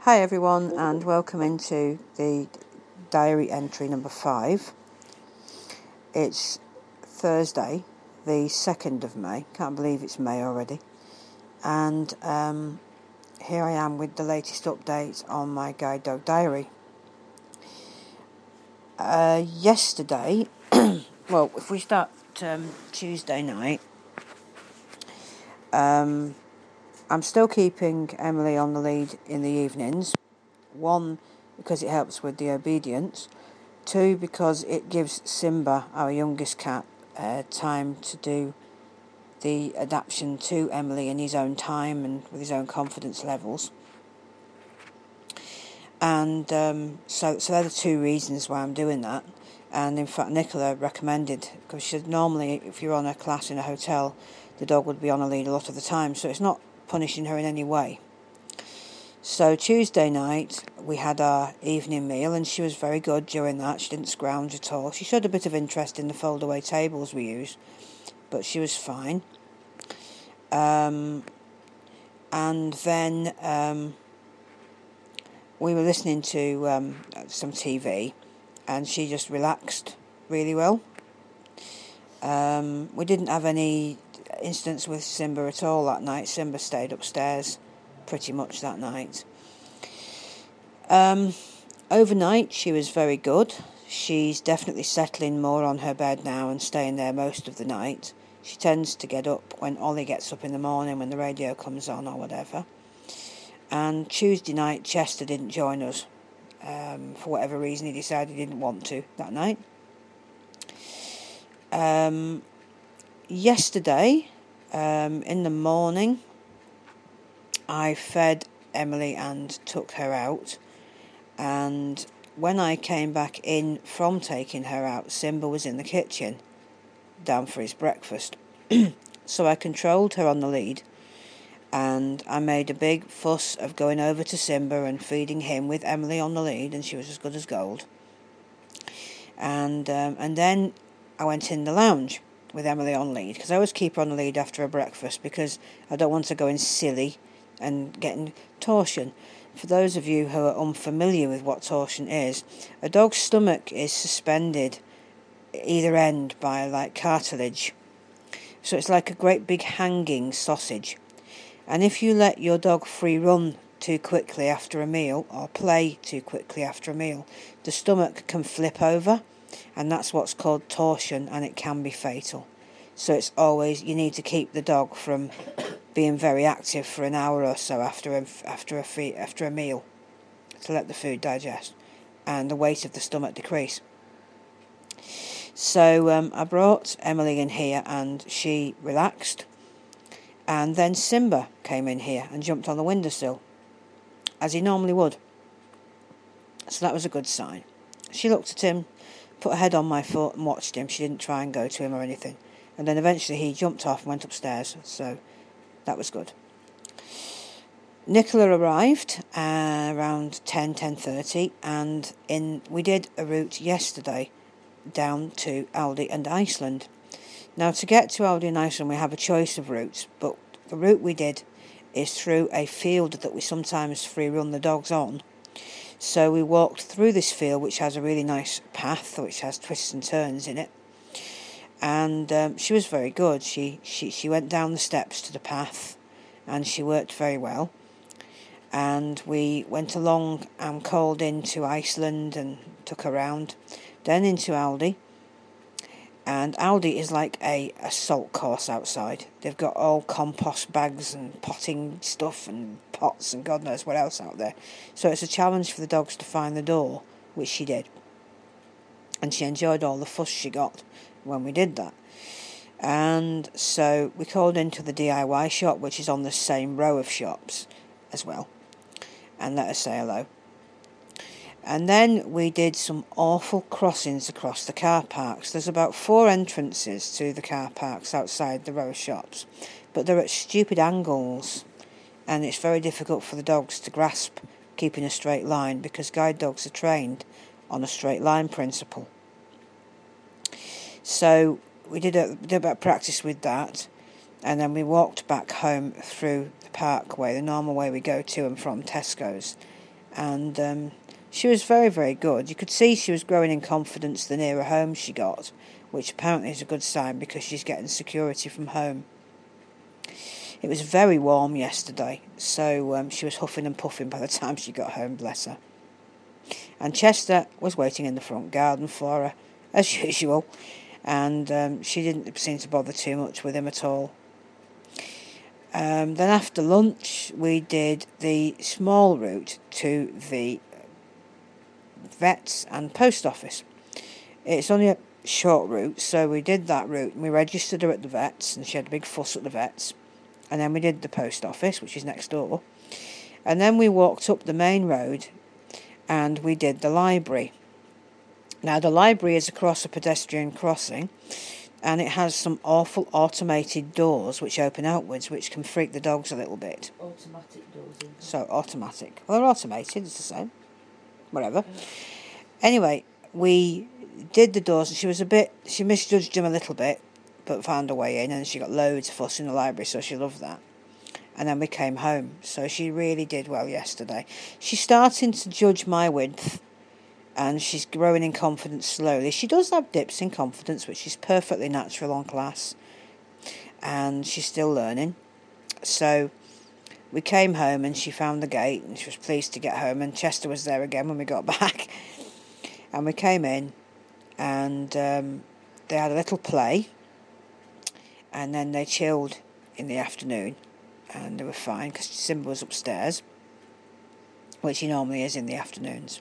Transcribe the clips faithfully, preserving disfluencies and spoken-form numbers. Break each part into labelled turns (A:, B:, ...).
A: Hi everyone, and welcome into the diary entry number five. It's Thursday, the second of May. Can't believe it's May already. And um, here I am with the latest update on my guide dog diary. Uh, yesterday, well, if we start um, Tuesday night, um, I'm still keeping Emily on the lead in the evenings. One, because it helps with the obedience. Two, because it gives Simba, our youngest cat, uh, time to do the adaptation to Emily in his own time and with his own confidence levels. And um, so, so they're the two reasons why I'm doing that. And in fact, Nicola recommended, because she said normally if you're on a class in a hotel, the dog would be on a lead a lot of the time, so it's not punishing her in any way. So Tuesday night we had our evening meal, and she was very good during that. She didn't scrounge at all. She showed a bit of interest in the fold-away tables we use, but she was fine. Um, and then um, we were listening to um, some T V, and she just relaxed really well. Um, we didn't have any incidents with Simba at all that night. Simba stayed upstairs pretty much that night. Um, overnight she was very good. She's definitely settling more on her bed now and staying there most of the night. She tends to get up when Ollie gets up in the morning when the radio comes on or whatever. And Tuesday night Chester didn't join us. Um, for whatever reason he decided he didn't want to that night. Um, yesterday, um, in the morning, I fed Emily and took her out. And when I came back in from taking her out, Simba was in the kitchen, down for his breakfast. So I controlled her on the lead, and I made a big fuss of going over to Simba and feeding him with Emily on the lead, and she was as good as gold. And um, and then I went in the lounge with Emily on lead, because I always keep her on the lead after a breakfast, because I don't want her going silly and getting torsion. For those of you who are unfamiliar with what torsion is, a dog's stomach is suspended either end by like cartilage. So it's like a great big hanging sausage. And if you let your dog free run too quickly after a meal, or play too quickly after a meal, the stomach can flip over, and that's what's called torsion, and it can be fatal. So it's always, you need to keep the dog from being very active for an hour or so after a, after a fee, after a meal, to let the food digest and the weight of the stomach decrease. So um, I brought Emily in here, and she relaxed, and then Simba came in here and jumped on the windowsill, as he normally would. So that was a good sign. She looked at him, put her head on my foot and watched him. She didn't try and go to him or anything. And then eventually he jumped off and went upstairs, so that was good. Nicola arrived uh, around ten, ten thirty, and in we did a route yesterday down to Aldi and Iceland. Now, to get to Aldi and Iceland we have a choice of routes, but the route we did is through a field that we sometimes free run the dogs on. So we walked through this field, which has a really nice path, which has twists and turns in it. And um, she was very good. She, she she went down the steps to the path, and she worked very well. And we went along and called into Iceland and took her around, then into Aldi. And Aldi is like a, a salt course outside. They've got all compost bags and potting stuff and pots and God knows what else out there. So it's a challenge for the dogs to find the door, which she did. And she enjoyed all the fuss she got when we did that. And so we called into the D I Y shop, which is on the same row of shops as well, and let her say hello. And then we did some awful crossings across the car parks. There's about four entrances to the car parks outside the row of shops, but they're at stupid angles, and it's very difficult for the dogs to grasp keeping a straight line, because guide dogs are trained on a straight line principle. So we did a, did a bit of practice with that, and then we walked back home through the parkway, the normal way we go to and from Tesco's. and um, she was very, very good. You could see she was growing in confidence the nearer home she got, which apparently is a good sign because she's getting security from home. It was very warm yesterday, so um, she was huffing and puffing by the time she got home, bless her. And Chester was waiting in the front garden for her, as usual, and um, she didn't seem to bother too much with him at all. Um, then after lunch, we did the small route to the vets and post office. It's only a short route, so we did that route, and we registered her at the vets, and she had a big fuss at the vets. And then we did the post office, which is next door. And then we walked up the main road and we did the library. Now, the library is across a pedestrian crossing, and it has some awful automated doors which open outwards, which can freak the dogs a little bit.
B: Automatic doors.
A: So, automatic. Well, they're automated, it's the same. Whatever. Yeah. Anyway, we did the doors, and she was a bit, she misjudged them a little bit, but found a way in, and she got loads of fuss in the library, so she loved that. And then we came home, so she really did well yesterday. She's starting to judge my width, and she's growing in confidence slowly. She does have dips in confidence, which is perfectly natural on class, and she's still learning. So we came home, and she found the gate, and she was pleased to get home, and Chester was there again when we got back. And we came in, and um, they had a little play, and then they chilled in the afternoon, and they were fine because Simba was upstairs, which he normally is in the afternoons.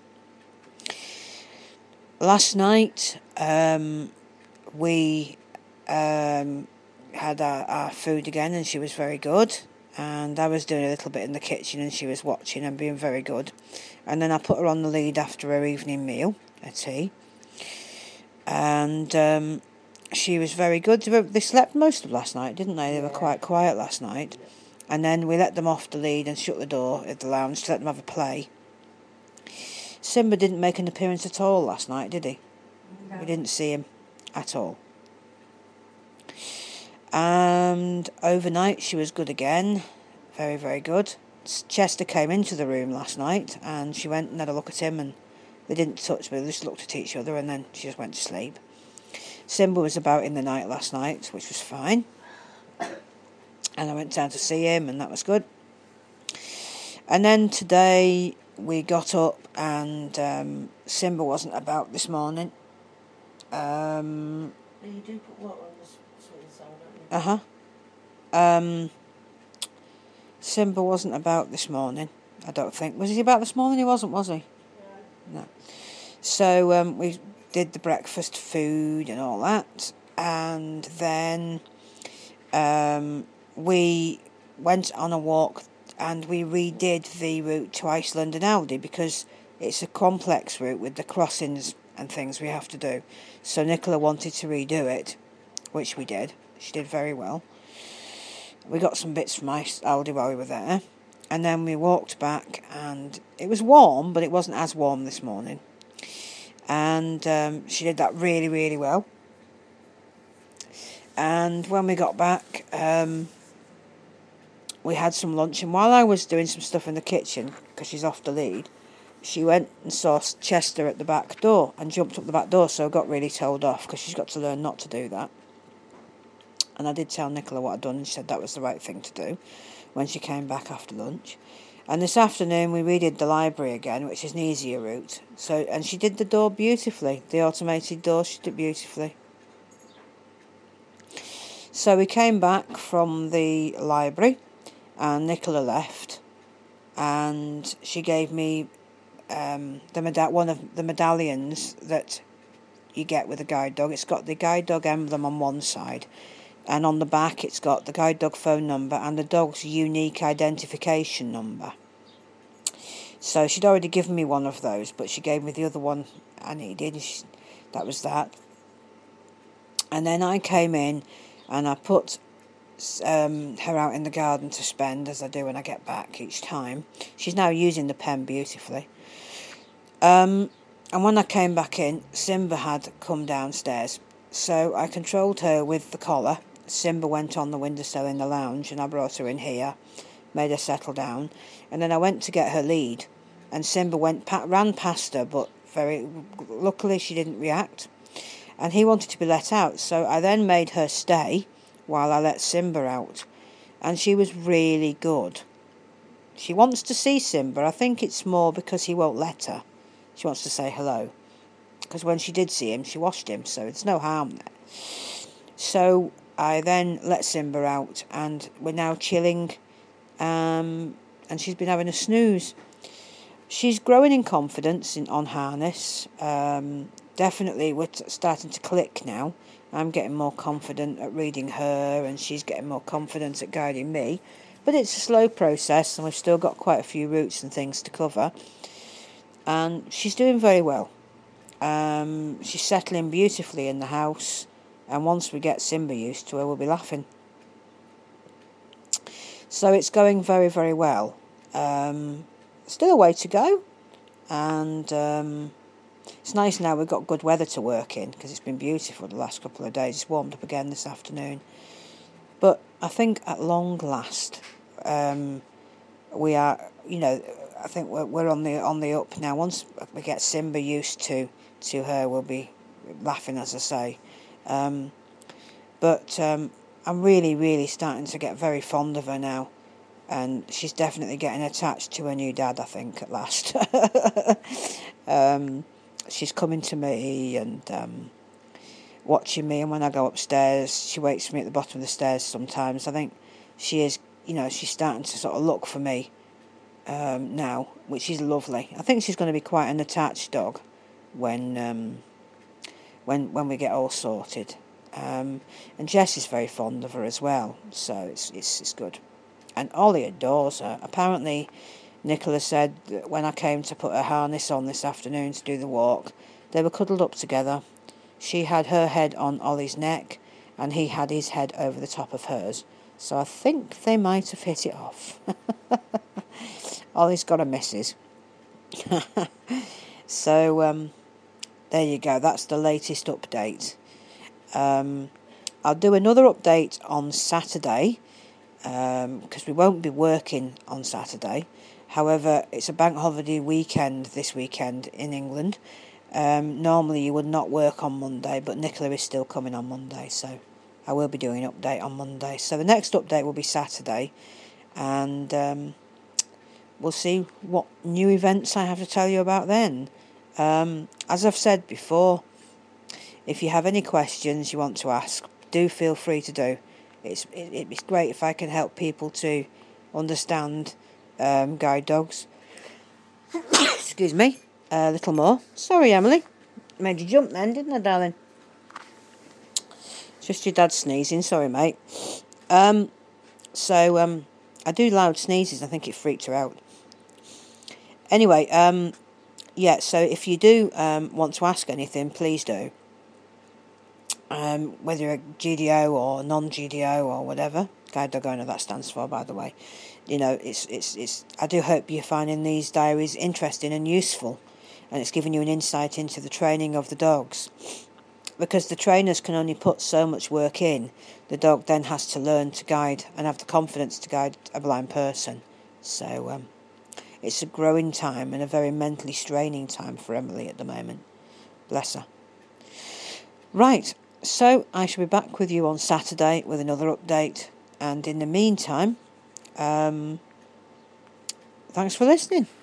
A: Last night um, we um, had our, our food again, and she was very good, and I was doing a little bit in the kitchen, and she was watching and being very good. And then I put her on the lead after her evening meal, a tea, and um, she was very good. They slept most of last night, didn't they? They were quite quiet last night. And then we let them off the lead and shut the door at the lounge to let them have a play. Simba didn't make an appearance at all last night, did he? No. We didn't see him at all. And overnight she was good again. Very, very good. Chester came into the room last night, and she went and had a look at him, and they didn't touch me, they just looked at each other, and then she just went to sleep. Simba was about in the night last night, which was fine. And I went down to see him, and that was good. And then today we got up, and um, Simba wasn't about this morning. Um,
B: you do put water on the sweet and sour, don't you?
A: Uh-huh. Um, Simba wasn't about this morning, I don't think. Was he about this morning? He wasn't, was he? No. No. So um, we did the breakfast food and all that, and then um, we went on a walk, and we redid the route to Iceland and Aldi because it's a complex route with the crossings and things we have to do. So Nicola wanted to redo it, which we did. She did very well. We got some bits from Aldi while we were there, and then we walked back, and it was warm, but it wasn't as warm this morning. And um, she did that really, really well. And when we got back, um, we had some lunch, and while I was doing some stuff in the kitchen, because she's off the lead, she went and saw Chester at the back door and jumped up the back door, so I got really told off because she's got to learn not to do that. And I did tell Nicola what I'd done, and she said that was the right thing to do when she came back after lunch. And this afternoon we redid the library again, which is an easier route. So, and she did the door beautifully, the automated door, she did beautifully. So we came back from the library, and Nicola left, and she gave me um, the meda- one of the medallions that you get with a guide dog. It's got the guide dog emblem on one side, and on the back it's got the guide dog phone number and the dog's unique identification number. So she'd already given me one of those, but she gave me the other one I needed, and she, that was that. And then I came in and I put um, her out in the garden to spend, as I do when I get back each time. She's now using the pen beautifully. Um, and when I came back in, Simba had come downstairs. So I controlled her with the collar. Simba went on the windowsill in the lounge, and I brought her in here, made her settle down, and then I went to get her lead, and Simba went pa- ran past her, but very luckily she didn't react, and he wanted to be let out, so I then made her stay while I let Simba out, and she was really good. She wants to see Simba. I think it's more because he won't let her. She wants to say hello, because when she did see him, she washed him, so there's no harm there. So I then let Simba out, and we're now chilling, um, and she's been having a snooze. She's growing in confidence in, on harness. Um, definitely we're t- starting to click now. I'm getting more confident at reading her, and she's getting more confident at guiding me. But it's a slow process, and we've still got quite a few routes and things to cover. And she's doing very well. Um, she's settling beautifully in the house, and once we get Simba used to her, we'll be laughing. So it's going very, very well. Um, still a way to go, and um, it's nice now we've got good weather to work in, because it's been beautiful the last couple of days. It's warmed up again this afternoon. But I think at long last, um, we are, you know, I think we're, we're on the on the up now. Once we get Simba used to, to her, we'll be laughing, as I say. Um, but um, I'm really, really starting to get very fond of her now. And she's definitely getting attached to her new dad, I think, at last. um, she's coming to me and um, watching me, and when I go upstairs, she waits for me at the bottom of the stairs sometimes. I think she is, you know, she's starting to sort of look for me um, now, which is lovely. I think she's going to be quite an attached dog when um, when when we get all sorted. Um, and Jess is very fond of her as well, so it's it's it's good. And Ollie adores her. Apparently, Nicola said that when I came to put her harness on this afternoon to do the walk, they were cuddled up together. She had her head on Ollie's neck, and he had his head over the top of hers. So I think they might have hit it off. Ollie's got a missus. So, um, there you go. That's the latest update. Um, I'll do another update on Saturday, Um, because we won't be working on Saturday. However, it's a bank holiday weekend this weekend in England. Um, normally you would not work on Monday, but Nicola is still coming on Monday, so I will be doing an update on Monday. So the next update will be Saturday, and um, we'll see what new events I have to tell you about then. Um, as I've said before, if you have any questions you want to ask, do feel free to do. It's it, it'd be great if I can help people to understand um, guide dogs. Excuse me, a little more. Sorry, Emily, made you jump then, didn't I, darling? Just your dad sneezing. Sorry, mate. Um, so um, I do loud sneezes. I think it freaked her out. Anyway, um, yeah. So if you do um, want to ask anything, please do. Um, whether you're a G D O or non-G D O or whatever, guide dog owner, that stands for, by the way. You know, it's it's it's. I do hope you're finding these diaries interesting and useful, and it's giving you an insight into the training of the dogs, because the trainers can only put so much work in. The dog then has to learn to guide and have the confidence to guide a blind person. So um, it's a growing time and a very mentally straining time for Emily at the moment. Bless her. Right. So I shall be back with you on Saturday with another update, and in the meantime, um, thanks for listening.